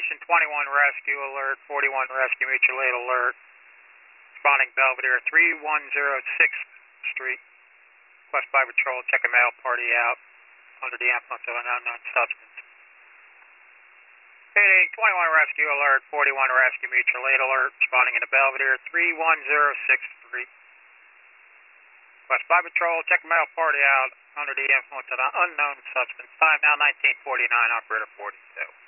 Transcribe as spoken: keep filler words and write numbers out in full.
Station twenty-one Rescue Alert, forty-one Rescue Mutual Aid Alert. Responding Belvedere, three one zero sixth Street. Request by patrol, check a male party out under the influence of an unknown substance. Paying twenty-one Rescue Alert, forty-one Rescue Mutual Aid Alert. Responding into Belvedere, three one zero sixth Street. Request by patrol, check a male party out under the influence of an unknown substance. Time now nineteen forty-nine, operator forty-two.